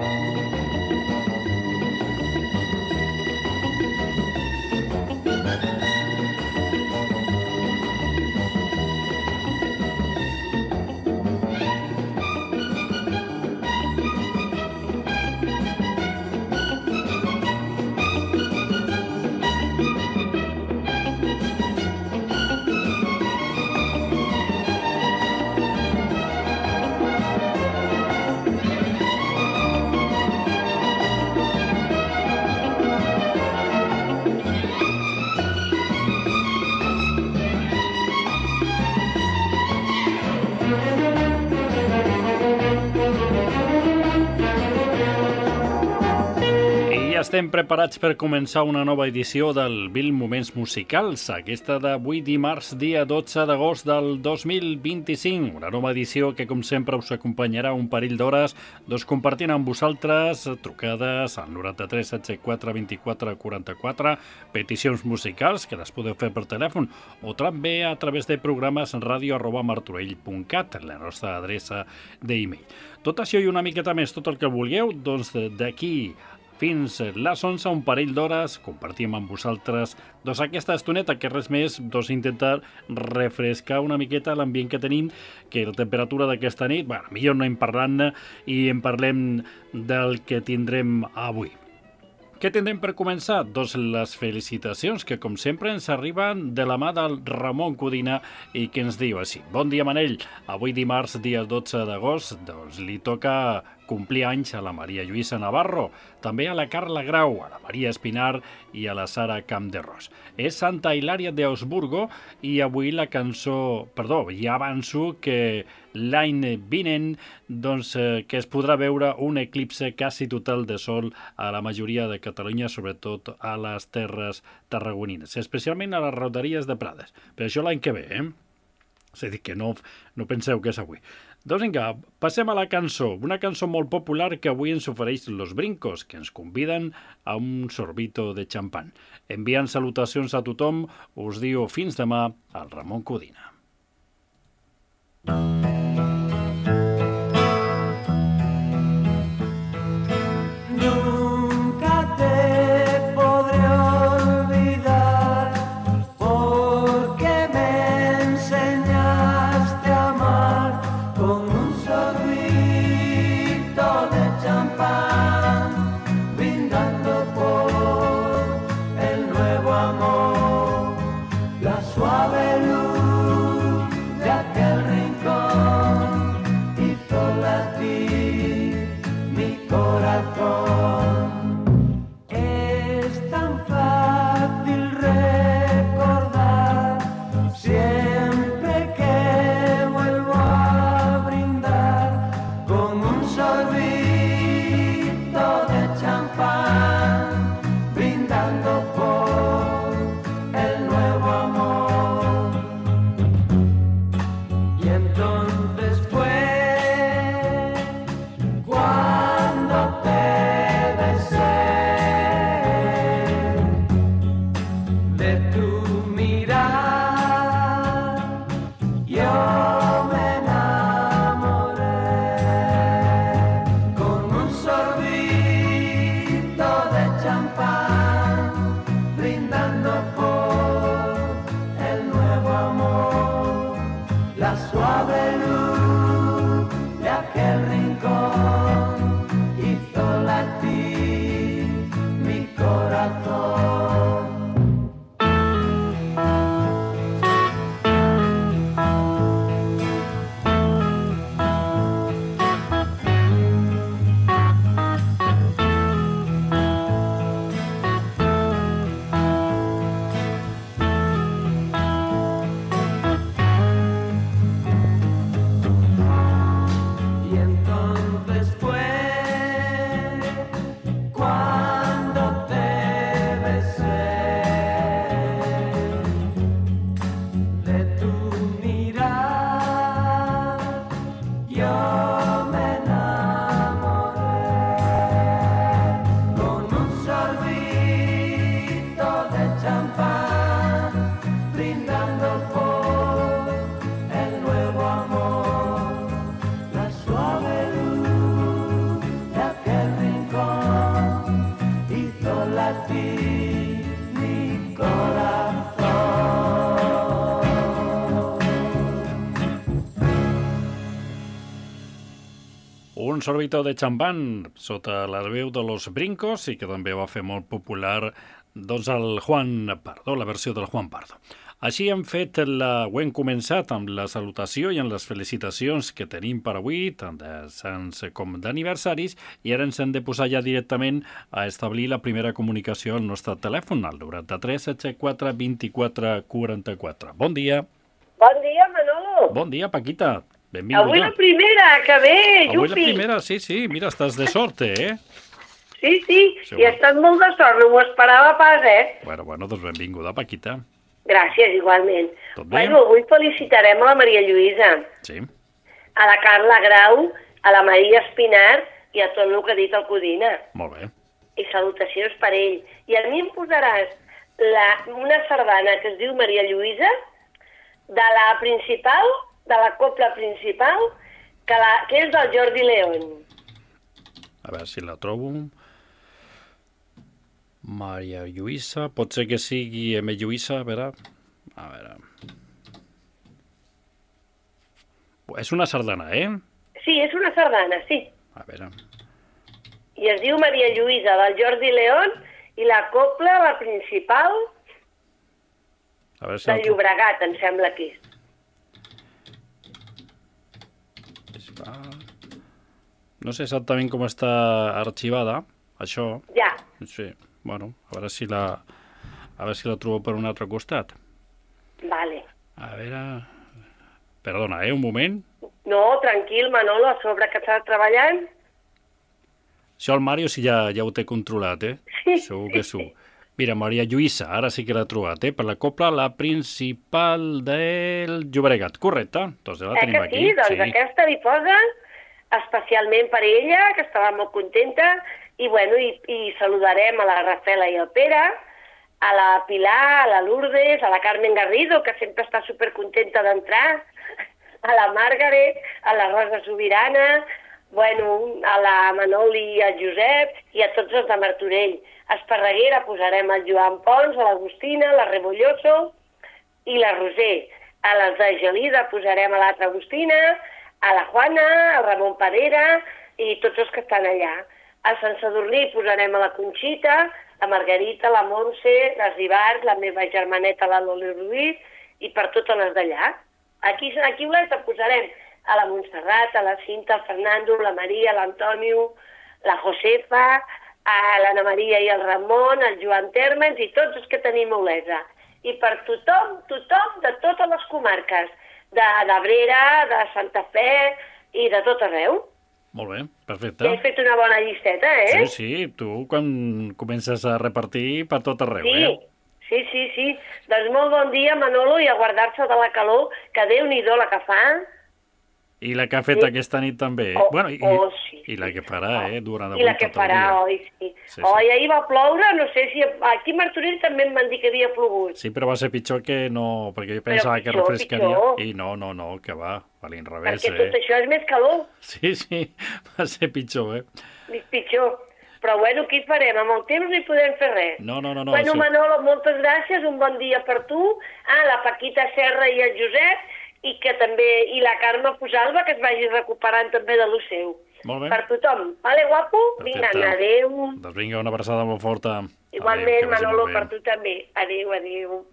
Estem preparats per començar una nova edició del Vil Moments Musicals, aquesta d'avui dimarts, dia 12 d'agost del 2025. Una nova edició que, com sempre, us acompanyarà un parell d'hores, compartint amb vosaltres trucades al 93 74 24 44, peticions musicals, que les podeu fer per telèfon, o també a través de programes radio@martorell.cat, la nostra adreça d'e-mail. Tot això i una miqueta més, tot el que vulgueu, doncs d'aquí fins les 11, un parell d'hores, compartim amb vosaltres aquesta estoneta, que res més, intentar refrescar una miqueta l'ambient que tenim, que la temperatura d'aquesta nit, millor no en parlant i en parlem del que tindrem avui. Què tindrem per començar? Les felicitacions que, com sempre, ens arriben de la mà del Ramon Codina i que ens diu així. Bon dia, Manel. Avui dimarts, dia 12 d'agost, li toca complir anys a la Maria Lluïsa Navarro, també a la Carla Grau, a la Maria Espinar i a la Sara Campderros. És Santa Hilària d'Augsburgo i avui la cançó... ja avanço que l'any vinent que es podrà veure un eclipse quasi total de sol a la majoria de Catalunya, sobretot a les terres tarragonines, especialment a les rodaries de Prades. Per això l'any que ve, És a dir, que no penseu que és avui. Vinga, passem a la cançó. Una cançó molt popular que avui ens ofereix Los Brincos, que ens conviden a un sorbito de xampan. Enviant salutacions a tothom, us diu fins demà al Ramon Codina. Suave luz de aquel rincón. un sorbito de xampán sota la veu de Los Brincos i que també va fer molt popular doncs el Juan Pardo, la versió del Juan Pardo. Així ho hem començat amb la salutació i amb les felicitacions que tenim per avui, tant de sants com d'aniversaris, i ara ens hem de posar ja directament a establir la primera comunicació al nostre telèfon, al 93 74 24 44. Bon dia. Bon dia, Manolo. Bon dia, Paquita. Benvinguda. Avui la primera, que bé, Jupi. Avui la primera, sí, mira, estàs de sort, eh? Sí, i he estat molt de sort, no m'ho esperava pas, Bueno, doncs benvinguda, Paquita. Gràcies, igualment. Tot bé? Bueno, avui felicitarem a la Maria Lluïsa, Sí. a la Carla Grau, a la Maria Espinar i a tot el que ha dit el Codina. Molt bé. I salutacions per ell. I a mi em posaràs una sardana que es diu Maria Lluïsa, de la principal, de la copla principal, que és del Jordi León. A veure si la trobo. Maria Lluïsa, pot ser que sigui M. Lluïsa, a veure. És una sardana, Sí, és una sardana, sí. A veure. I es diu Maria Lluïsa, del Jordi León, i la copla, la principal, a veure si de Llobregat, em sembla que és. No sé exactament com està arxivada, això. Ja. Sí, bueno, a veure si la trobo per un altre costat. Vale. A veure... Perdona, un moment. No, tranquil, Manolo, a sobre que estàs treballant. Això el Mario sí ja ho té controlat, Sí. Segur que sí. Mira, Maria Lluïsa, ara sí que l'ha trobat, per la copla, la principal del Llobregat. Correcte, doncs ja la tenim aquí. Sí, doncs aquesta li posa especialment per ella, que estava molt contenta, i bueno, i saludarem a la Rafela i el Pere, a la Pilar, a la Lourdes, a la Carmen Garrido, que sempre està supercontenta d'entrar, a la Margaret, a la Rosa Sobirana, bueno, a la Manoli i al Josep, i a tots els de Martorell. A Esparreguera posarem el Joan Pons, a l'Agustina, la Rebolloso i la Roser. A les de Gelida posarem a l'altra Agustina, a la Juana, al Ramon Parera i tots els que estan allà. A Sant Sadurní posarem a la Conxita, la Margarita, la Montse, les Ibars, la meva germaneta, la Loli Ruiz, i per totes les d'allà. Aquí Oleta posarem a la Montserrat, a la Cinta, el Fernando, la Maria, l'Antonio, la Josefa, a l'Anna Maria i el Ramon, el Joan Térmens i tots els que tenim a Olesa. I per tothom de totes les comarques, d'Abrera, de Santa Fe i de tot arreu. Molt bé, perfecte. Ja he fet una bona llisteta, Sí, tu quan comences a repartir per tot arreu, Sí. Doncs molt bon dia, Manolo, i a guardar-se de la calor, que Déu-n'hi-do la que fa. I la que ha fet aquesta nit també, sí. I la que farà, durant avui tot el dia. I la que farà, sí. Sí. Ahir va ploure, no sé si... Aquí a Martorell també em van dir que havia plogut. Sí, però va ser pitjor que no... Perquè jo pensava que refrescaria. Pitjor. I no, que va a l'inrevés, Perquè tot això és més calor. Sí, va ser pitjor, Pitjor. Però bueno, què hi farem? Amb el temps no hi podem fer res. No. Bueno, sí. Manolo, moltes gràcies, un bon dia per tu. La Paquita Serra i el Josep, i la Carme Pujalba, que es vagi recuperant també de lo seu. Molt bé. Per tothom. Vale, guapo? Perfecte. Vinga, adéu. Doncs vinga, una abraçada molt forta. Igualment, Manolo, per tu també. Adéu.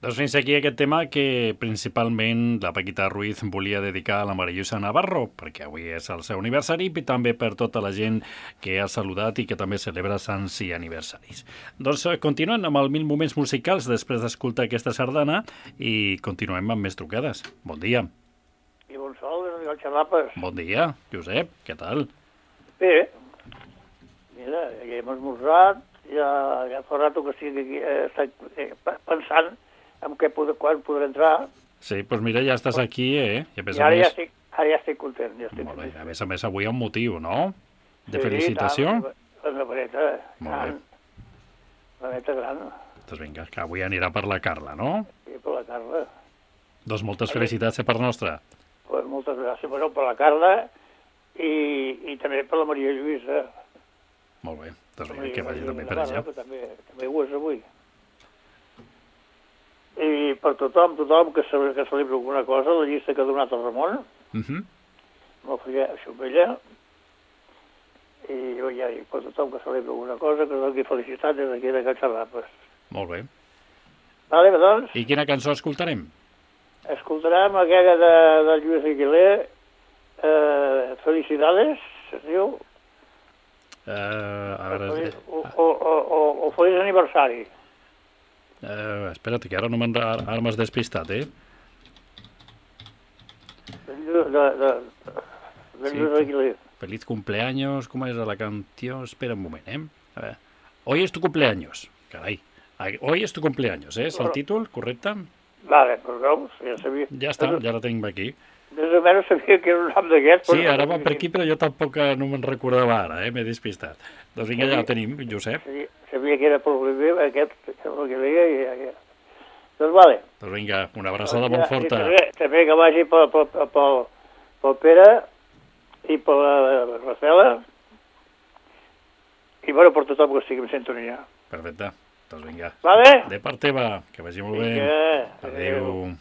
Doncs fins aquí aquest tema que principalment la Paquita Ruiz volia dedicar a la Marillusa Navarro, perquè avui és el seu aniversari, i també per tota la gent que ha saludat i que també celebra sants i aniversaris. Doncs continuem amb el 1000 moments musicals després d'escoltar aquesta sardana i continuem amb més trucades. Bon dia. I bon sol, des de Xerrapes. Bon dia, Josep, què tal? Bé, mira, ja hem esmorzat, ja fa rato que estic aquí, pensant en quan podré entrar. Sí, doncs mira, ja estàs aquí, eh? I ara ja estic content. Molt bé, a més avui hi ha un motiu, no? De felicitació. Tant, la vareta. Molt bé. La vareta gran. Doncs vinga, que avui anirà per la Carla, no? Sí, per la Carla. Doncs moltes felicitats de part nostra. Pues moltes gràcies, però per la Carla i també per la Maria Lluïsa. Molt bé, doncs vinga, que vagi també per allà. També ho és avui. I per tothom que celebra alguna cosa, la llista que ha donat el Ramon, no afegeixo amb ella, i jo ja dic, per tothom que celebra alguna cosa, que doni felicitat des d'aquí de Xerrapes. Molt bé. Vale, doncs... I quina cançó escoltarem? Escoltarem aquella de Lluís Aguilé, Felicidades, es diu? A veure... O Feliç Aniversari. Espera't, que ara m'has despistat, eh? De Lluís Aguilé. Feliz cumpleaños, ¿cómo es la canción? Espera un moment, eh? A ver. Hoy es tu cumpleaños. Carai. Hoy es tu cumpleaños, eh? És el títol, correcte? Vale, però veus, ja sabia. Ja està, ja la tenim aquí. Més o menys sabia que era un nom d'aquest. Sí, ara va per aquí, però jo tampoc no me'n recordava ara, m'he despistat. Doncs vinga, ja la tenim, Josep. Sabia que era pel primer, aquest, el que deia, i... Doncs vale. Doncs vinga, una abraçada molt forta. També que vagi pel Pere i per la Rafela i, bueno, per tothom que estigui en sintonia. Perfecte. Doncs vinga. Vale? De part teva, que vagi molt bé. Adéu.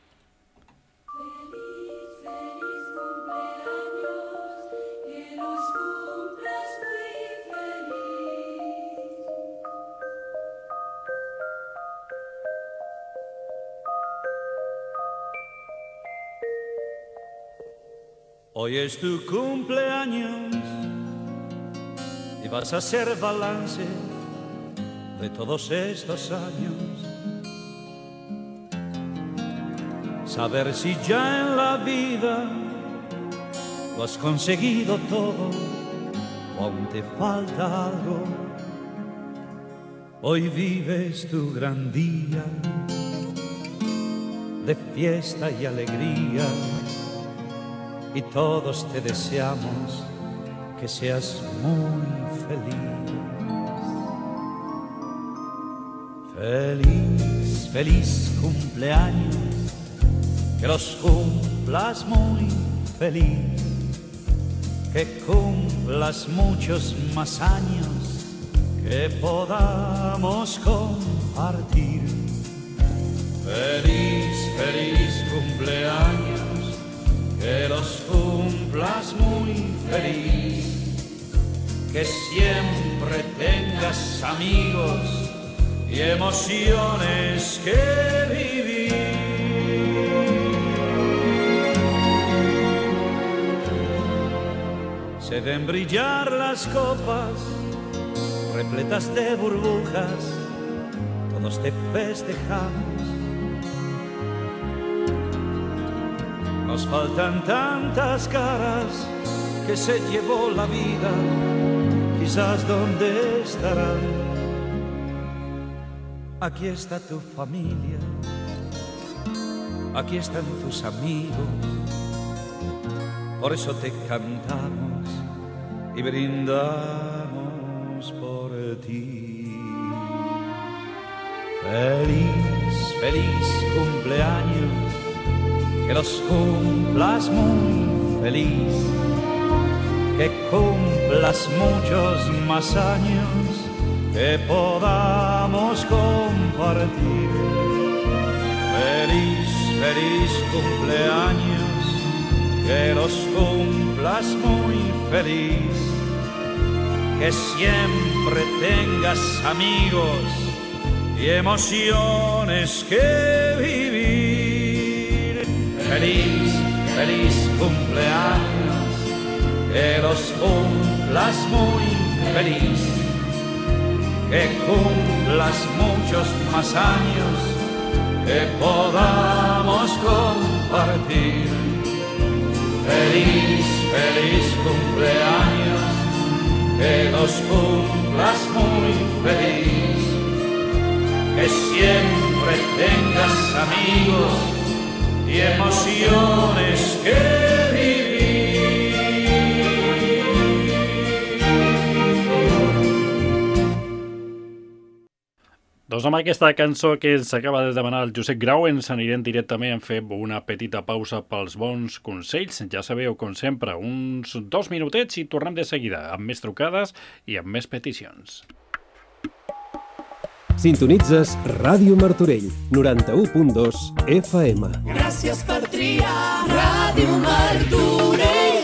Hoy es tu cumpleaños y vas a hacer balance de todos estos años. Saber si ya en la vida lo has conseguido todo o aún te falta algo. Hoy vives tu gran día de fiesta y alegría. Y todos te deseamos que seas muy feliz. Feliz, feliz cumpleaños, que los cumplas muy feliz, que cumplas muchos más años, que podamos compartir. Feliz, feliz cumpleaños, que los cumplas muy feliz, que siempre tengas amigos y emociones que vivir. Se ven brillar las copas repletas de burbujas, todos te festejamos. Nos faltan tantas caras que se llevó la vida, quizás dónde estarán. Aquí está tu familia, aquí están tus amigos, por eso te cantamos y brindamos por ti. Feliz, feliz cumpleaños, que los cumplas muy feliz, que cumplas muchos más años, que podamos compartir. Feliz, feliz cumpleaños, que los cumplas muy feliz, que siempre tengas amigos y emociones que vivir. Feliz, feliz cumpleaños, que los cumplas muy feliz, que cumplas muchos más años, que podamos compartir. Feliz, feliz cumpleaños, que los cumplas muy feliz, que siempre tengas amigos y emociones que vivir. Doncs amb aquesta cançó que ens acaba de demanar el Josep Grau ens anirem directament a fer una petita pausa pels bons consells. Ja sabeu, com sempre, uns 2 minutets i tornem de seguida amb més trucades i amb més peticions. Sintonitzes Ràdio Martorell, 91.2 FM. Gràcies per triar Ràdio Martorell.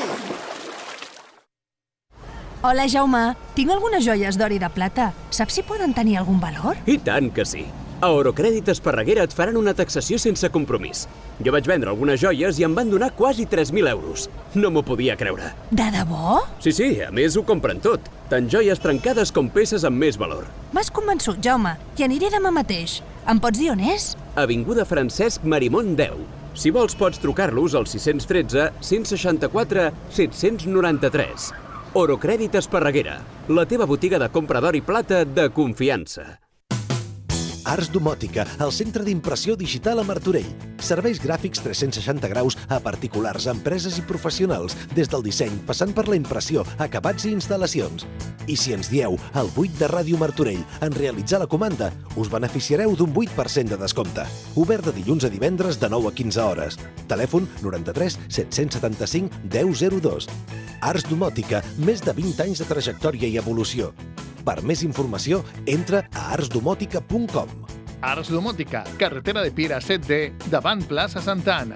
Hola, Jaume. Tinc algunes joies d'or i de plata. Saps si poden tenir algun valor? I tant que sí. A Orocrèdit Esparreguera et faran una taxació sense compromís. Jo vaig vendre algunes joies i em van donar quasi 3.000 euros. No m'ho podia creure. De debò? Sí, a més ho compren tot. Tant joies trencades com peces amb més valor. M'has convençut, Jaume. Hi aniré demà mateix. Em pots dir on és? Avinguda Francesc Marimon 10. Si vols pots trucar-los al 613 164 793. Orocrèdit Esparreguera, la teva botiga de compra d'or i plata de confiança. Arts Domòtica, el centre d'impressió digital a Martorell. Serveis gràfics 360 graus a particulars, empreses i professionals, des del disseny, passant per la impressió, acabats i instal·lacions. I si ens dieu el 8 de Ràdio Martorell en realitzar la comanda, us beneficiareu d'un 8% de descompte. Obert de dilluns a divendres de 9 a 15 hores. Telèfon 93 775 1002. Arts Domòtica, més de 20 anys de trajectòria i evolució. Per més informació, entra a artsdomòtica.com. Arts Domòtica, carretera de Pira 7D, davant plaça Santa Anna.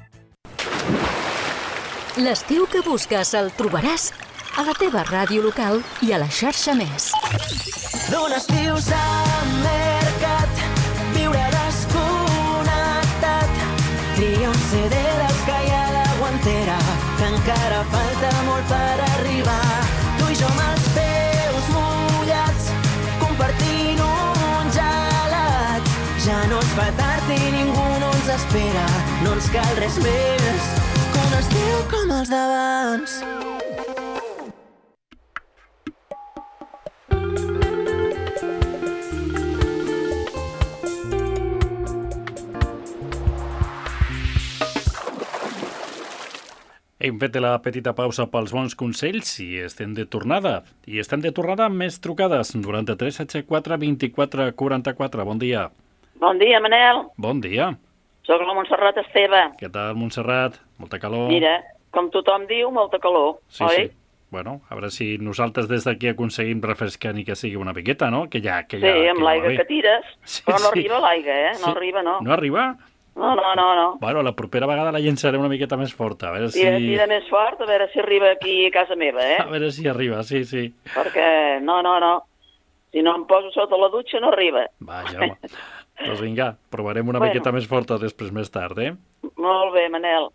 L'estiu que busques el trobaràs a la teva ràdio local i a la xarxa Més. D'un estiu s'ha mercat, viure desconnectat. Tria un CD dels que hi ha a la guantera, que encara falta molt per arribar. Tu i jo amb els peus mullats, compartint un gelat. Ja no ens fa tard i ningú no ens espera, no ens cal res més que un estiu com els d'abans. Hem fet la petita pausa pels bons consells i estem de tornada. I estem de tornada amb més trucades. 93 74 24 44. Bon dia. Bon dia, Manel. Bon dia. Soc la Montserrat Esteve. Què tal, Montserrat? Molta calor. Mira, com tothom diu, molta calor, sí, oi? Sí. Bueno, a veure si nosaltres des d'aquí aconseguim refrescar ni que sigui una miqueta, no? Sí, amb l'aigua que tires, sí, però no arriba l'aigua, eh? No arriba, no. No arriba? No. Bueno, la propera vegada la llençaré una miqueta més forta, a veure si... Tira més fort, a veure si arriba aquí a casa meva, eh? A veure si arriba, sí. Perquè, no. Si no em poso sota la dutxa, no arriba. Vaja, home. Doncs vinga, provarem una miqueta més forta després, més tard, eh? Molt bé, Manel.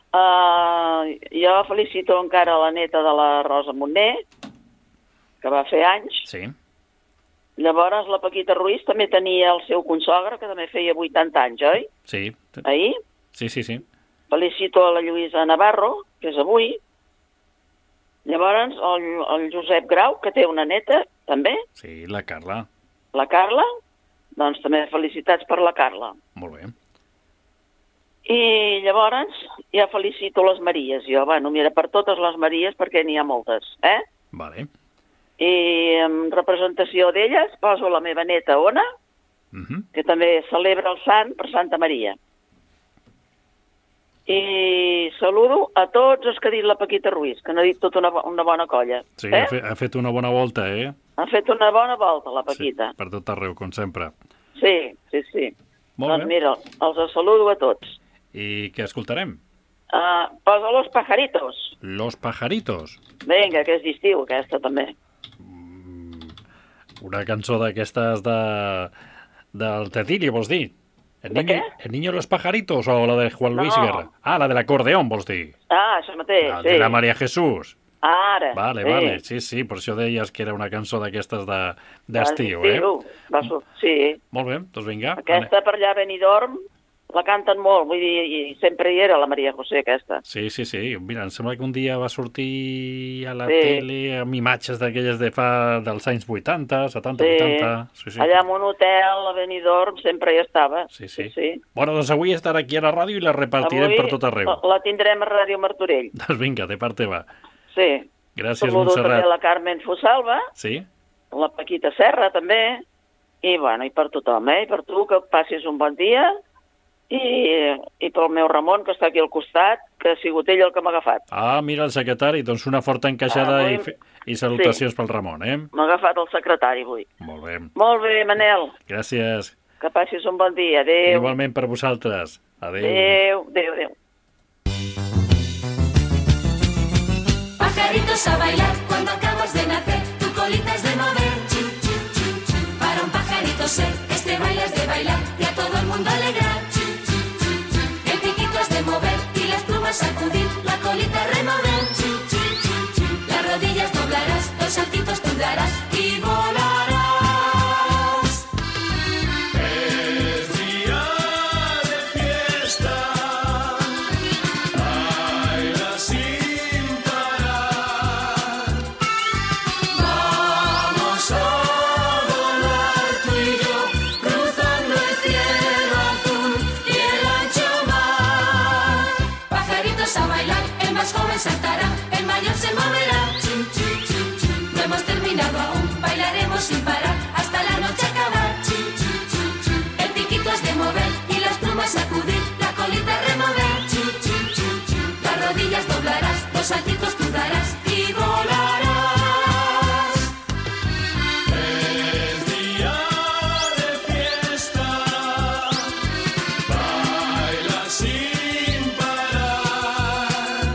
Jo felicito encara la neta de la Rosa Montner, que va fer anys. Sí. Llavors la Paquita Ruiz també tenia el seu consogre, que també feia 80 anys, oi? Sí. Ahir? Sí. Felicito a la Lluïsa Navarro, que és avui. Llavors el Josep Grau, que té una neta, també. Sí, la Carla. La Carla? Doncs també felicitats per la Carla. Molt bé. I llavors ja felicito les Maries, jo. Bueno, mira, per totes les Maries, perquè n'hi ha moltes, eh? Vale. I en representació d'elles poso la meva neta Ona, que també celebra el sant per Santa Maria. I saludo a tots els que ha dit la Paquita Ruiz, que n'ha dit tota una bona colla. Sí, ha fet una bona volta, eh? Ha fet una bona volta, la Paquita. Sí, per tot arreu, com sempre. Sí. Molt doncs mira, els saludo a tots. I què escoltarem? Posa Los Pajaritos. Los Pajaritos. Vinga, que és d'estiu, aquesta també. Una cançó d'aquestes Del Cecilio, vols dir? De què? El niño de los pajaritos o la de Juan Luis No. Guerra? Ah, la de l'acordeón, vols dir? Ah, això mateix, La sí. de la María Jesús. Ara. Vale, sí, per això deies que era una cançó d'aquestes d'estiu, eh? Sí. Molt bé, doncs vinga. Aquesta per allà a Benidorm la canten molt, vull dir, i sempre hi era la Maria José, aquesta. Sí. Mira, em sembla que un dia va sortir a la tele amb imatges d'aquelles dels anys 80, 70, 80... Sí. Allà en un hotel a Benidorm sempre hi estava. Sí. Bueno, doncs avui estarà aquí a la ràdio i la repartirem avui per tot arreu. La tindrem a Ràdio Martorell. Doncs vinga, de part teva. Sí. Gràcies, Saludo Montserrat. també la Carmen Fosalva, Sí? la Paquita Serra també, i bueno, i per tothom, i per tu, que passis un bon dia, i pel meu Ramon, que està aquí al costat, que ha sigut ell el que m'ha agafat. Ah, mira, el secretari, doncs una forta encaixada i salutacions pel Ramon, eh? M'ha agafat el secretari avui. Molt bé. Molt bé, Manel. Gràcies. Que passis un bon dia. Adéu. Igualment per vosaltres. Adéu. Pajaritos a bailar cuando acabas de nacer, tu colita es de mover, chin, chin, chin, chin. Para un pajarito ser, este baile es de bailar y a todo el mundo alegrar, chin, chin, chin, chin. El piquito es de mover y las plumas sacudir, la colita remover, chin, chin, chin, chin. Las rodillas doblarás, los saltitos tú darás y volarás. Es día de fiesta, baila sin parar. Vamos a volar tú y yo, cruzando el cielo azul y el ancho mar. Pajaritos a bailar, el más joven saltará, el mayor se moverá, chin, chin, chin, chin. No hemos terminado aún, bailaremos sin parar hasta la noche acabar, chin, chin, chin, chin. El piquito es de mover y las plumas sacudir, la colita remover, chin, chin, chin, chin. Las rodillas doblarás, los saltitos tú darás y volarás. Es día de fiesta, baila sin parar.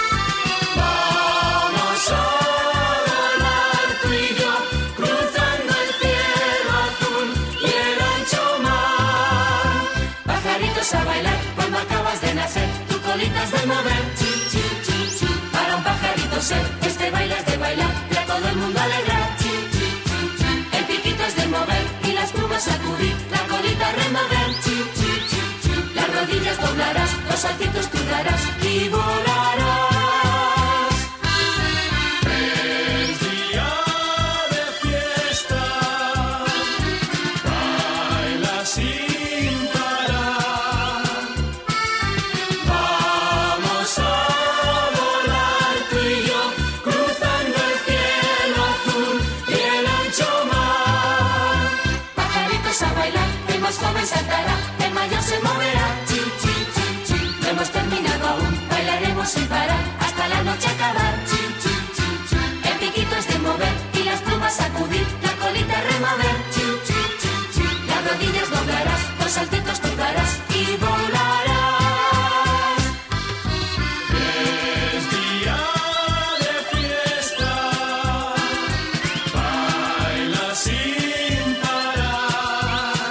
Vamos a volar tú y yo, cruzando el cielo azul y el ancho mar. Pajaritos a bailar cuando acabas de nacer, tu colita es de mover, chin, chin, chin, chin. Para un pajarito ser, este baile es de bailar y a todo el mundo alegrar, chin, chin, chin, chin. El piquito es de mover y las plumas sacudir, la colita remover, chin, chin, chin, chin. Las rodillas doblarás, los saltitos tú darás y volarás. Es día de fiesta, baila sin parar. Vamos a volar tú y yo, cruzando el cielo azul y el ancho mar. Pajaritos a bailar, el más joven saltará, el mayor se moverá, chin, chin, chin, chin. No hemos terminado aún, bailaremos sin parar hasta la noche acabar, chin, chin, chin, chin. El piquito es de mover y las plumas sacudir, la colita remover, chin, chin, chin, chin. Las rodillas doblarás, los saltitos tú darás y volarás. Es día de fiesta, baila sin parar.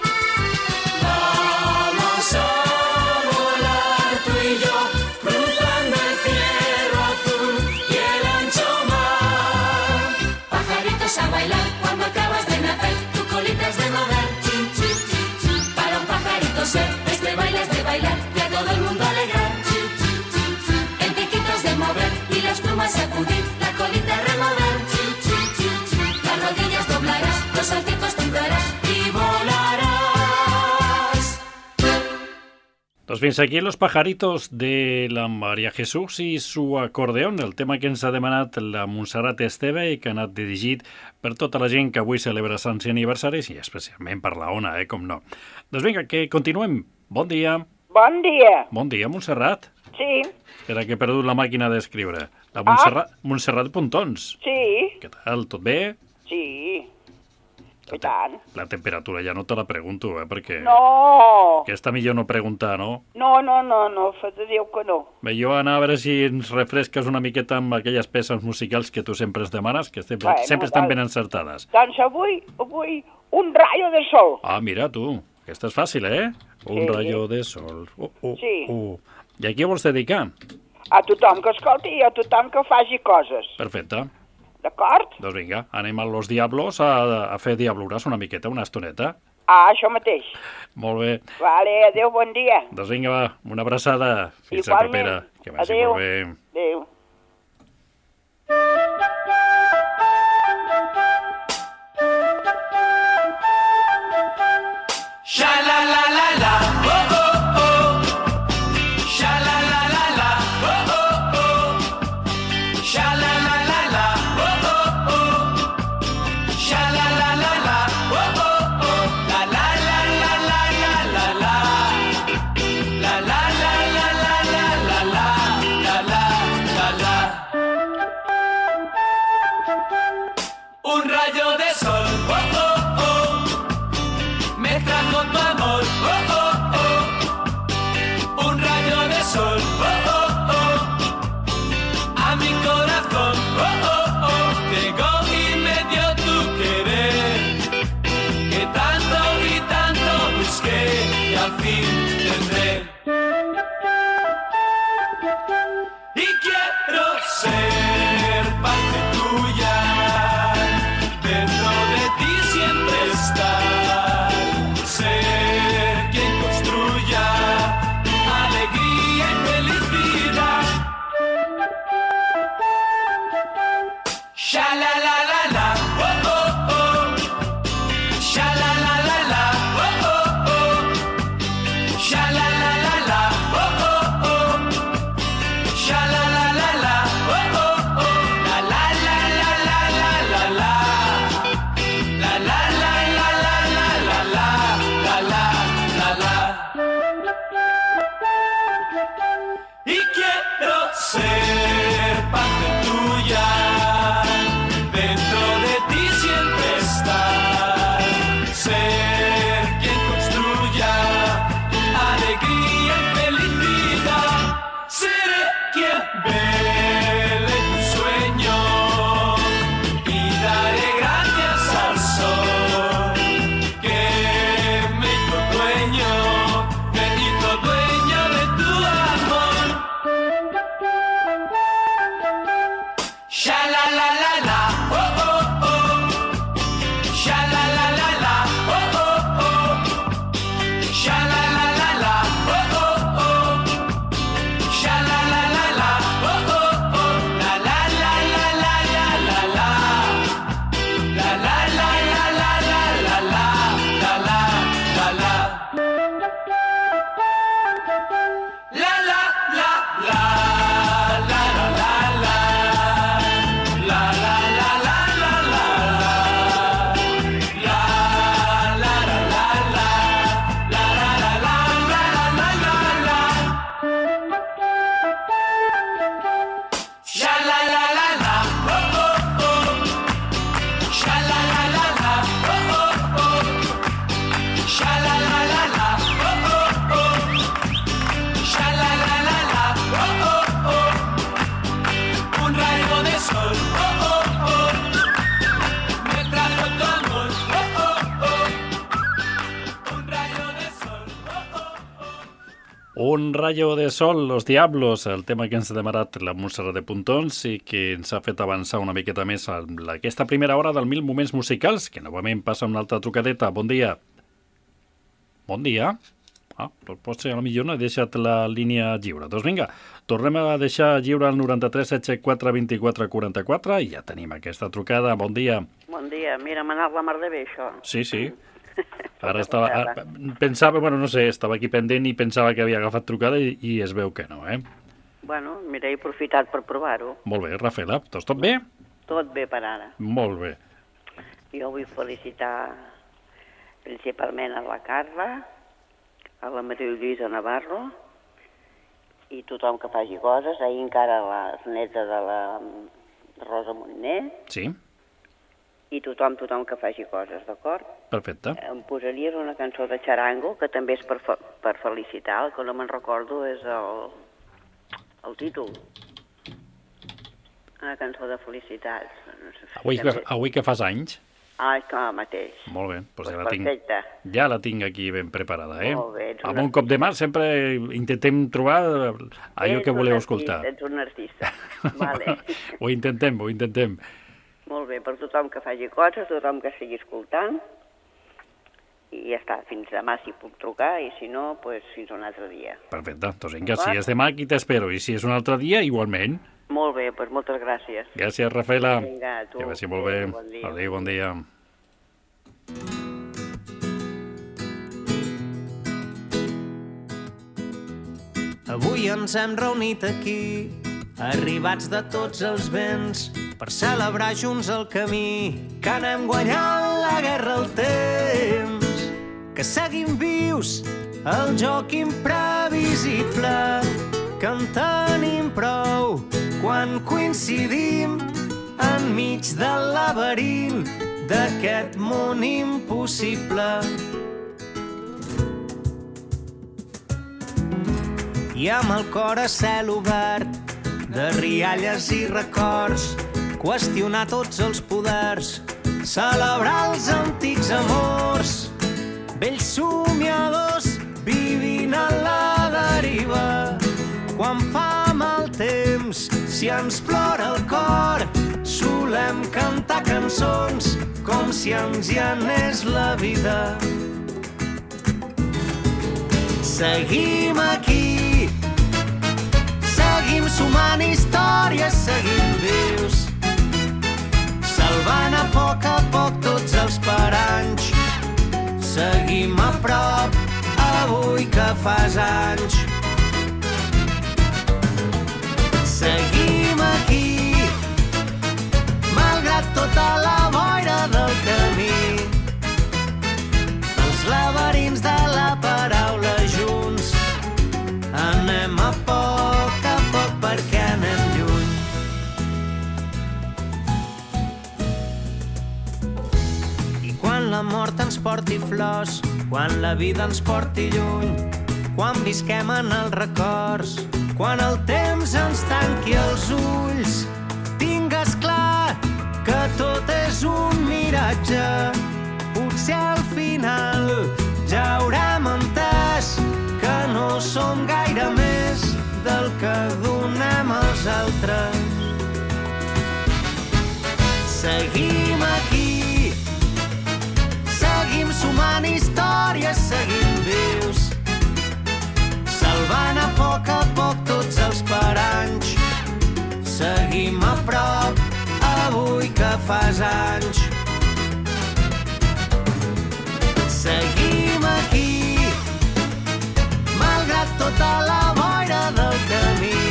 Vamos a volar tú y yo, cruzando el cielo azul y el ancho mar. Pajaritos a bailar cuando acabas de nacer, tu colita es de mover, chin, chin, chin, chin. Para un pajarito ser, este baile es de bailar y a todo el mundo alegrar, chin, chin, chin, chin. El piquito es de mover y las plumas sacudir, la colita remover, chin, chin, chin, chin. Las rodillas doblarás, los saltitos tú darás y volarás. Doncs fins aquí los pajaritos de la María Jesús i su acordeón, el tema que ens ha demanat la Montserrat Esteve i que ha anat dirigit per tota la gent que avui celebra sants aniversaris i especialment per la Ona, com no. Doncs vinga, que continuem. Bon dia. Bon dia. Bon dia, Montserrat. Sí, Espera, que he perdut la màquina d'escriure. La Montserrat Pontons. sí, Què tal, tot bé? sí. I tant. La temperatura ja no te la pregunto, perquè... No, Que està millor no preguntar, no? no, fa de Déu que no. Bé, jo anar a veure si ens refresques una miqueta amb aquelles peces musicals que tu sempre ens demanes, que sempre Bueno, estan val. ben encertades. Doncs avui Un rayo de sol. Ah, mira, tu. Aquesta és fàcil, eh? Un rayo de sol. Sí. I a qui vols dedicar? A tothom que escolti i a tothom que faci coses. Perfecte. D'acord? Doncs vinga, anem a Los Diablos a fer diablures una miqueta, una estoneta. Ah, això mateix. Molt bé. Vale, adéu, bon dia. Doncs vinga, va, una abraçada. Fins la propera. Que vagi adéu. molt bé. Adéu. Sha-la-la-la-la, oh, oh, oh. Sha-la-la-la-la, oh, oh, oh. Sha-la-la-la-la, oh, oh, oh. Sha-la-la-la-la, oh, oh, oh. La-la-la-la-la-la-la-la. La-la-la-la-la-la-la-la-la-la. Un rayo de sol, oh, oh, oh. Me trajo tu amor, oh, oh, oh. Un rayo de sol, oh, oh, oh. A mi corazón, oh, oh, oh. Llegó y me dio tu querer, que tanto y tanto busqué y al fin tendré. Y quiero ser parte tuya, dentro de ti siempre estar, ser quien construya alegría y felicidad. Sha-la-la-la-la, oh, oh, oh. Sha-la-la-la-la, oh, oh, oh. Sha-la-la-la-la, oh, oh, oh. Sha-la-la-la-la, oh, oh, oh. La-la-la-la-la-la-la-la. Y quiero ser parte tuya, dentro de ti siempre estar, ser quien construya alegría y felicidad. Seré quien vele tu sueño y daré gracias al sol que me hizo dueño de tu amor. Sha-la-la-la-la, oh, oh, oh. Sha-la-la-la-la, oh, oh, oh. Sha-la-la-la-la, oh, oh, oh. Sha-la-la-la-la, oh, oh, oh. La-la-la-la-la-la-la-la. Un rayo de sol, oh, oh, oh. Me trajo tu amor, oh, oh, oh. Un rayo de sol, oh, oh, oh. Un rayo de sol, Los Diablos, el tema que ens ha demanat la Montserrat de Pontons i que ens ha fet avançar una miqueta més a aquesta primera hora del 1000 moments musicals, que novament passa una altra trucadeta. Bon dia. Bon dia. Ah, doncs potser potser no he deixat la línia lliure. Doncs vinga, tornem a deixar lliure el 93 74 24 44 i ja tenim aquesta trucada. Bon dia. Bon dia. Mira, m'ha anat la mar de bé, això. Sí, sí. Ara pensava, bueno, no sé, estava aquí pendent i pensava que havia agafat trucada i es veu que no, eh? Bueno, mira, he aprofitat per provar-ho. Molt bé, Rafaela, doncs tot bé? Tot bé per ara. Molt bé. Jo vull felicitar principalment a la Carla, a la Maria Lluïsa Navarro i tothom que faci coses. Ahir encara la neta de la Rosa Montner. Sí. I tothom que faci coses, d'acord? Perfecte. Em posaries una cançó de Charango, que també és per felicitar, el que no me'n recordo és el títol. Una cançó de felicitats. Avui que fas anys? que mateix. Molt bé, doncs Perfecte. ja la tinc aquí ben preparada, eh? Molt bé, ets un Amb un cop de mà sempre intentem trobar allò que voleu escoltar. Ets un artista. Vale. Ho intentem. Molt bé, per tothom que faci coses, tothom que estigui escoltant. I ja està, fins demà si puc trucar, i si no, doncs fins un altre dia. Perfecte, doncs vinga, si és demà aquí t'espero, i si és un altre dia, igualment. Molt bé, doncs moltes gràcies. Gràcies, Rafaela. Vinga, a tu. Que vagi molt bé. Bon dia. Adéu, bon dia. Avui ens hem reunit aquí, arribats de tots els vents, per celebrar junts el camí, que anem guanyant la guerra al temps, que seguim vius el joc imprevisible, que en tenim prou quan coincidim enmig del laberint d'aquest món impossible. I amb el cor a cel obert de rialles i records, qüestionar tots els poders, celebrar els antics amors, vells somiadors vivint a la deriva. Quan fa mal temps, si ens plora el cor, solem cantar cançons com si ens hi anés la vida. Seguim aquí, seguim sumant històries, seguim vius, salvant a poc tots els paranys. Seguim a prop, avui que fas anys. Seguim aquí, malgrat tota la boira del camí, els laberints de la paraula junts. Anem a poc perquè anem lluny. I quan la mort ens porti flors, quan la vida ens porti lluny, quan visquem en els records, quan el temps ens tanqui els ulls, tingues clar que tot és un miratge. Potser al final ja haurem entès que no som gaire més del que donem als altres. Seguim aquí, seguim sumant històries, seguim vius, salvant a poc tots els paranys. Seguim a prop, avui que fas anys. Seguim aquí, malgrat tota la boira del camí,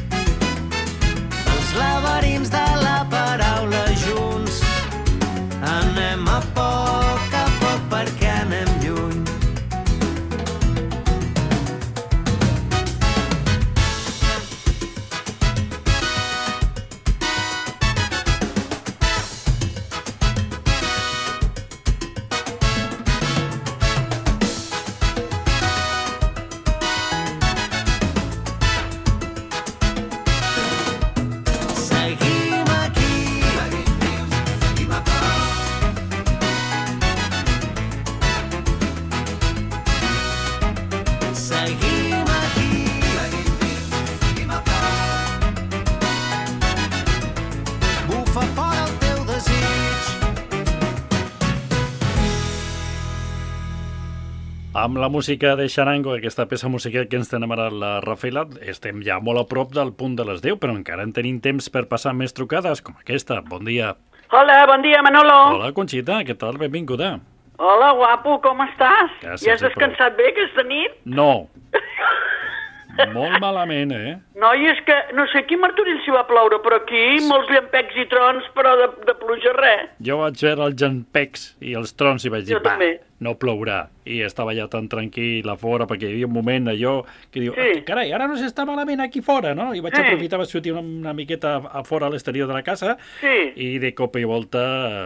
els laberints de la paraula junts. Anem a poc perquè anem lluny. Amb la música de Xarango, aquesta peça musical que ens té enamorat la Rafaela, estem ja molt a prop del punt de les 10, però encara en tenim temps per passar més trucades, com aquesta. Bon dia. Hola, bon dia, Manolo. Hola, Conxita, què tal? Benvinguda. Hola, guapo, com estàs? Gràcies, Ja has descansat bé aquesta nit? No. Molt malament, eh? No, i és que, no sé, aquí a Martorell s'hi va ploure, però aquí molts llampecs i trons, però de pluja res. Jo vaig veure els llampecs i els trons i vaig dir, Jo també. no plourà. I estava ja tan tranquil a fora, perquè hi havia un moment allò que diu, Sí. carai, ara no s'està malament aquí fora, no? I vaig Sí. aprofitar, vaig sortir una miqueta a fora a l'exterior de la casa Sí. i de cop i volta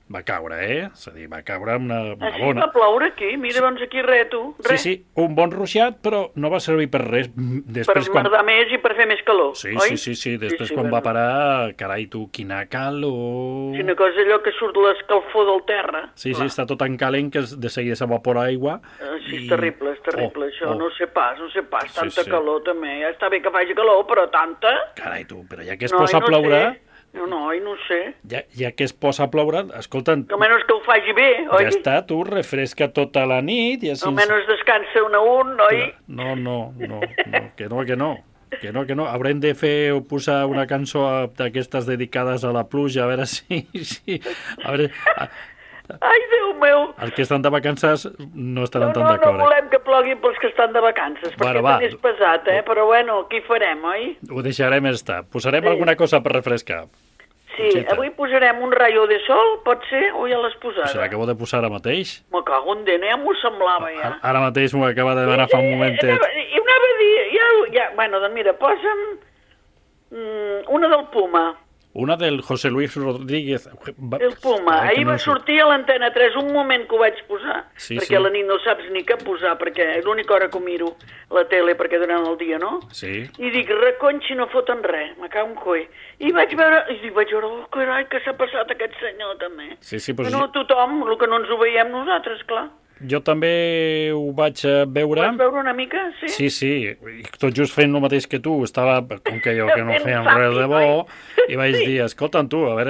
Va caure, És a dir, va caure amb una Així bona... va ploure aquí, mira, doncs aquí res, tu, res. Sí, un bon ruixat, però no va servir per res. Per merdar més i per fer més calor, Sí, oi? sí, després quan va parar, carai, tu, quina calor... Sí, una cosa allò que surt l'escalfor del terra. Sí, està tot tan calent que de seguida s'evapora aigua. Sí, és terrible, això, no sé pas, tanta calor també. Ja està bé que faci calor, però tanta... Carai, tu, però ja que es posa a ploure... No, no sé. Ja que es posa a ploure, escolta'm... Almenys que ho faci bé, oi? Ja està, tu, refresca tota la nit i així... Almenys descansa un a un, oi? No, que no. Haurem de posar una cançó d'aquestes dedicades a la pluja, a veure si... A veure... Ai, Déu meu! Els que estan de vacances no estaran tan d'acord. No volem que ploguin pels que estan de vacances, perquè tant és pesat, Però bueno, què farem, oi? Ho deixarem estar. Posarem alguna cosa per refrescar. Sí, avui posarem un rayo de sol, pot ser? O ja l'has posat? Se l'acabo de posar ara mateix. Me cago en Déu, ja m'ho semblava, ja. Ara mateix m'ho acaba de demanar fa un momentet. I anava a dir, bueno, doncs mira, posa'm una del Puma. Una del José Luis Rodríguez. El Puma. Ahir va sortir a l'Antena 3 un moment que ho vaig posar, perquè a la nit no saps ni què posar, perquè és l'única hora que ho miro la tele, perquè durant el dia, no? Sí. I dic, recony si no foten res, me cau un coi. I vaig veure, oh, carai, que s'ha passat aquest senyor, també. Sí, però... No, tothom, el que no ens ho veiem nosaltres, clar. Jo també ho vaig veure. Ho vaig veure una mica, sí? Sí, i tot just fent el mateix que tu, estava, com que jo que no feia res de bo, i vaig dir, escolta'm tu, a veure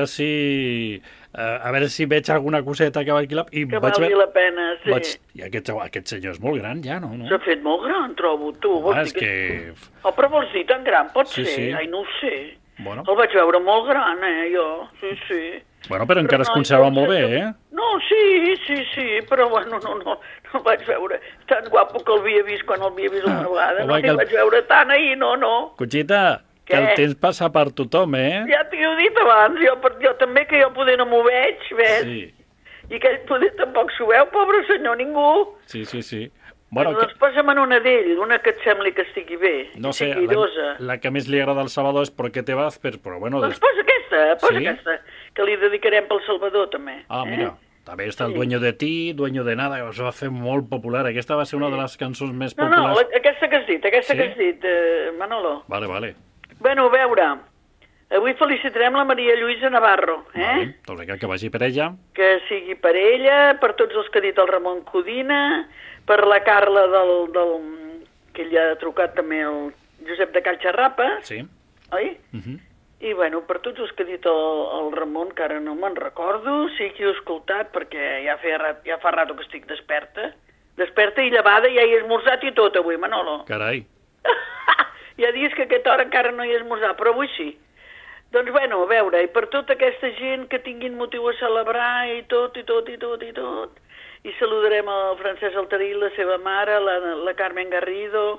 si veig alguna coseta que valgui la... Que valgui la pena, sí. I aquest senyor és molt gran ja, no? S'ha fet molt gran, trobo, tu. És que... Oh, però vols dir tan gran? Pot ser? Sí. Ai, no ho sé. Bueno. El vaig veure molt gran, jo. Sí. Bueno, però encara es conserva molt bé, No, sí, però bueno, no vaig veure tan guapo que l'havia vist quan l'havia vist una vegada. No el vaig veure tant ahir, no. Conxita, que el temps passa per tothom, Ja t'ho he dit abans, jo també, que jo poder no m'ho veig, ves? Sí. I que ell poder tampoc s'ho veu, pobre senyor, ningú. Sí. Bueno, doncs posa'm en una d'ell, una que et sembli que estigui bé. No sé, la que més li agrada al Salvador és Porque te vas, però bueno... Doncs posa aquesta, que li dedicarem pel Salvador, també. Mira, també està el Dueño de ti, Dueño de nada, que es va fer molt popular. Aquesta va ser una de les cançons més populars. No, aquesta que has dit, Manolo. Vale. Bueno, a veure, avui felicitarem la Maria Lluïsa Navarro, Vale, doncs vinga, que vagi per ella. Que sigui per ella, per tots els que ha dit el Ramon Codina, per la Carla que ell ha trucat també el Josep de Cal Xarrapa, oi? I bueno, per tots els que ha dit el Ramon, que ara no me'n recordo, sí que ho he escoltat, perquè ja fa rato que estic desperta i llevada, ja he esmorzat i tot avui, Manolo. Carai. Hi ha dies que a aquesta hora encara no hi he esmorzat, però avui sí. Doncs bueno, a veure, i per tota aquesta gent que tinguin motiu a celebrar i tot, i saludarem el Francesc Altarí, la seva mare, la Carmen Garrido,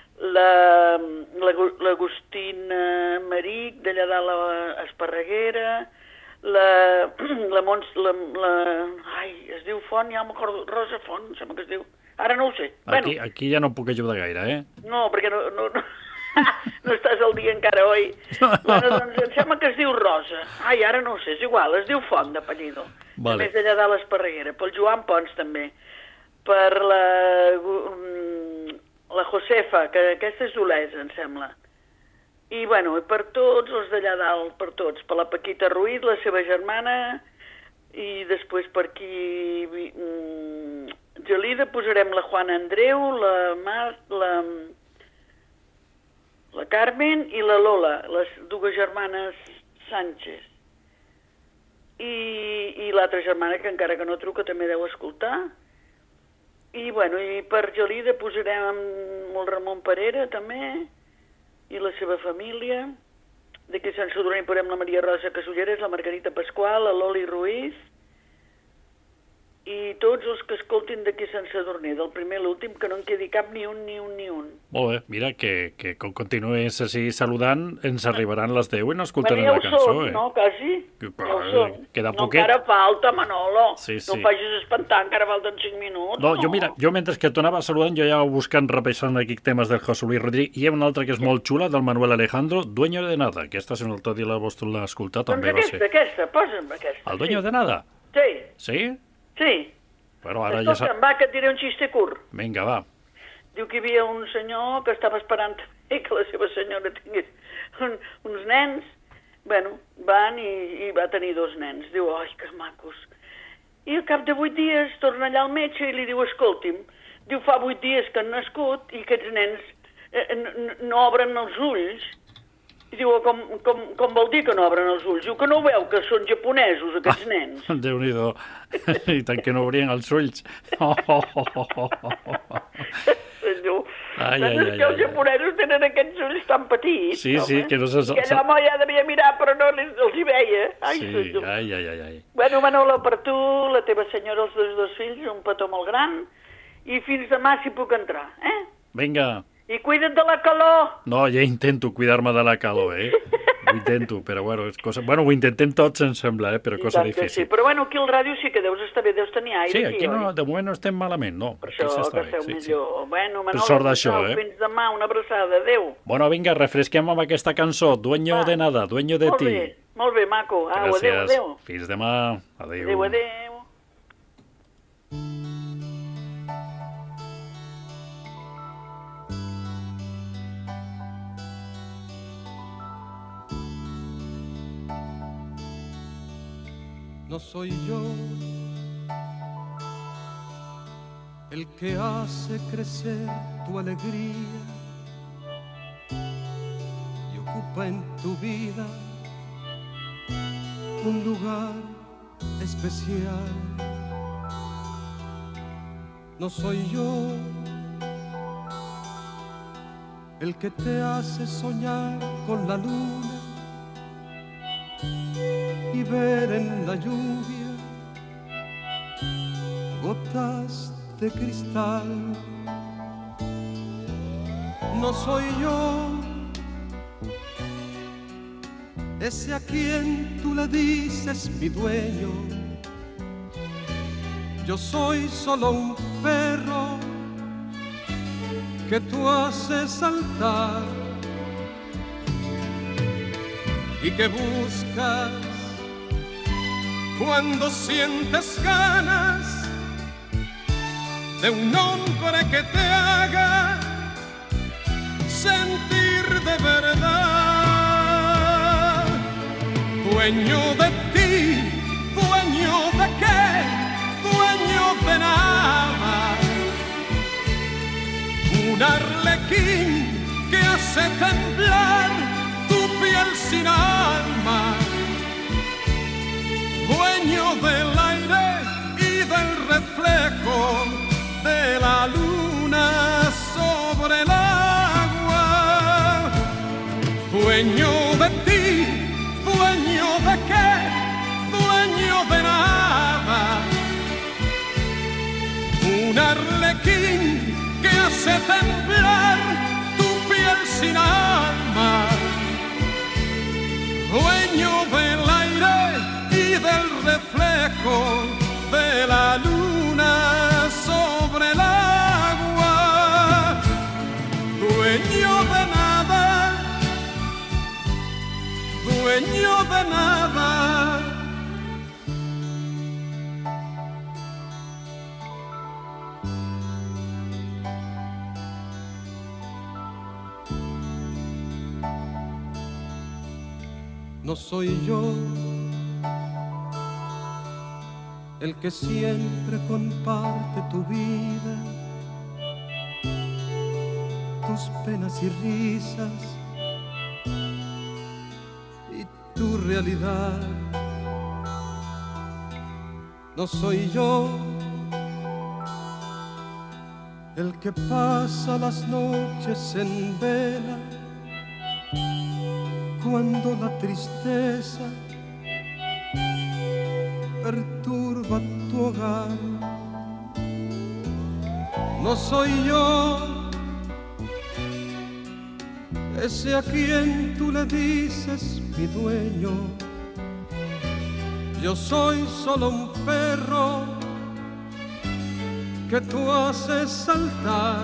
l'Agustina Maric, d'allà dalt a Esparreguera, ai, es diu Font, ja m'acordo, Rosa Font, sembla que es diu, ara no ho sé. Aquí ja no puc ajudar gaire, No, perquè no estàs al dia encara, oi? Bueno, doncs em sembla que es diu Rosa. Ai, ara no ho sé, és igual, es diu Font, d'apellido. Vale. Més allà dalt l'Esparreguera. Pel Joan Pons, també. Per la Josefa, que aquesta és d'Olesa, em sembla. I, bueno, per tots els d'allà dalt, per tots. Per la Paquita Ruiz, la seva germana, i després per aquí... Gelida, posarem la Juana Andreu, la Carmen i la Lola, les dues germanes Sánchez. I l'altra germana, que encara que no truca, també deu escoltar. I, bueno, i per Gelida posarem el Ramon Parera, també, i la seva família. D'aquí Sant Sadurní posarem la Maria Rosa Casulleres, la Margarita Pasqual, la Loli Ruiz, i tots els que escoltin d'aquí Sant Sadurní, del primer a l'últim, que no en quedi cap ni un. Molt bé, mira, que com continues així saludant, ens arribaran les 10 i no escoltarem la cançó, són, no, quasi? Queda no, poquet. Encara falta, Manolo. Sí. No em facis espantar, encara falten 5 minuts. No, jo mentre que t'anava saludant, jo ja buscant, repassant aquí temes del José Luis Rodríguez, i hi ha una altra que és molt xula, del Manuel Alejandro, Dueño de nada. Aquesta, si no l'altre dia l'ha escoltat, també va ser. Aquesta, posa'm aquesta. El Dueño de nada? Sí. Sí? Sí. Bueno, ara Escolta, va, que et diré un xiste curt. Vinga, va. Diu que hi havia un senyor que estava esperant que la seva senyora tingués uns nens. Bueno, van i va tenir 2 nens. Diu, ai, que macos. I al cap de 8 dies torna allà al metge i li diu, escolti'm, diu, fa 8 dies que han nascut i aquests nens no obren els ulls. I diu, com vol dir que no obren els ulls? Diu, que no ho veu, que són japonesos, aquests nens. Déu-n'hi-do. I tant que no obrien els ulls. És que els japonesos tenen aquests ulls tan petits. Sí, sí, que no se... I aquell home ja devia mirar, però no els hi veia. Sí, ai. Bueno, Manolo, per tu, la teva senyora, els 2 fills, un petó molt gran, i fins demà si puc entrar, eh? Vinga. I cuida't de la calor. No, ja intento cuidar-me de la calor, Ho intento, però bueno, és cosa... Bueno, ho intentem tots, em sembla, però cosa difícil. Sí. Però bueno, aquí al ràdio sí que deus estar bé, deus tenir aire. Sí, aquí no, de moment no estem malament, no. Per això que esteu millor. Bueno, Manolo, sort d'això, fins demà, una abraçada, adeu. Bueno, vinga, refresquem amb aquesta cançó, Dueño de nada, dueño de ti. Molt bé, maco. Gràcies. Adeu. Fins demà. Adeu. Adeu. No soy yo el que hace crecer tu alegría y ocupa en tu vida un lugar especial. No soy yo el que te hace soñar con la luna y ver en la lluvia gotas de cristal. No soy yo ese a quien tú le dices mi dueño. Yo soy solo un perro que tú haces saltar y que buscas cuando sientes ganas de un hombre que te haga sentir de verdad. Dueño de ti, dueño de qué, dueño de nada. Un arlequín que hace temblar tu piel sin alma. Dueño del aire y del reflejo de la luna sobre el agua. Dueño de ti, dueño de qué, dueño de nada. Un arlequín que hace temblar tu piel sin alma. Dueño del aire y del reflejo de la luna sobre el agua. Dueño de nada, dueño de nada. No soy yo el que siempre comparte tu vida, tus penas y risas y tu realidad. No soy yo el que pasa las noches en vela cuando la tristeza perturba tu hogar. No soy yo ese a quien tú le dices mi dueño. Yo soy solo un perro que tú haces saltar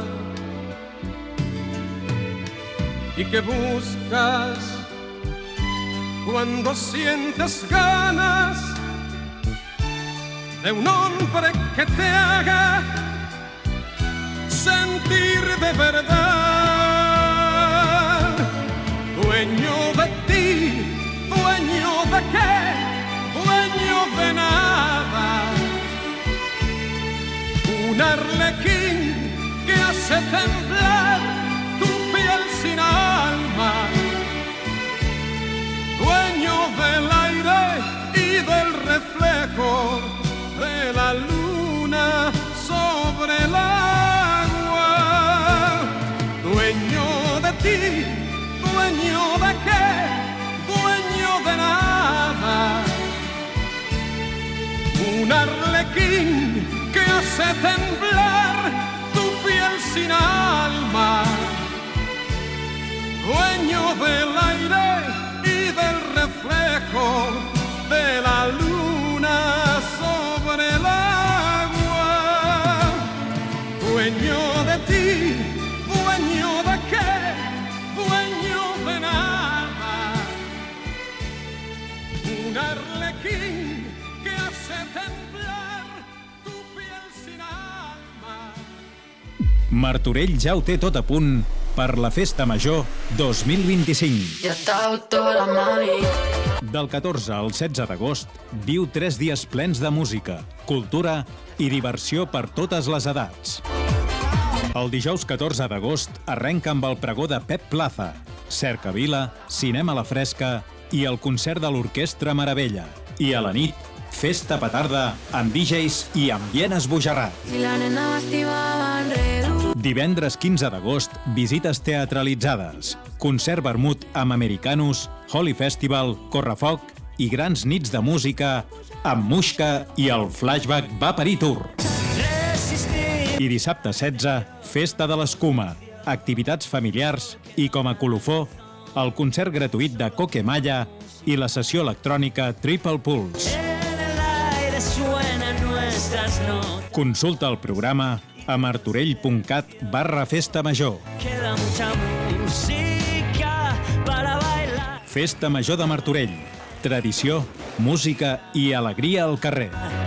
y que buscas cuando sientes ganas de un hombre que te haga sentir de verdad. Dueño de ti, dueño de qué, dueño de nada. Un arlequín que hace temblar tu piel sin alma. Dueño del aire y del reflejo de la luna sobre el agua. Dueño de ti, dueño de qué, dueño de nada. Un arlequín que hace temblar tu piel sin alma. Dueño del aire y del reflejo de la luna sobre el agua. Dueño de ti, dueño de qué, dueño de nada. Un arlequín que hace temblar tu piel sin alma. Martorell ja ho té tot a punt per la Festa Major 2025. Ja està tota la mani. Del 14 al 16 d'agost, viu 3 dies plens de música, cultura i diversió per totes les edats. El dijous 14 d'agost arrenca amb el pregó de Pep Plaza, Cercavila, Cinema a la Fresca i el concert de l'Orquestra Meravella. I a la nit, festa petarda amb DJs i ambient esbojarrat. Si la nena m'estimava enredo. Divendres 15 d'agost, visites teatralitzades, concert vermut amb Americanus, Holy Festival, Correfoc i grans nits de música amb Muixca i el Flashback Vaperí Tour. I dissabte 16, Festa de l'Escuma, activitats familiars i com a colofó, el concert gratuït de Coquemalla i la sessió electrònica Triple Pulse. Consulta el programa a martorell.cat/Festa Major. Festa Major de Martorell. Tradició, música i alegria al carrer.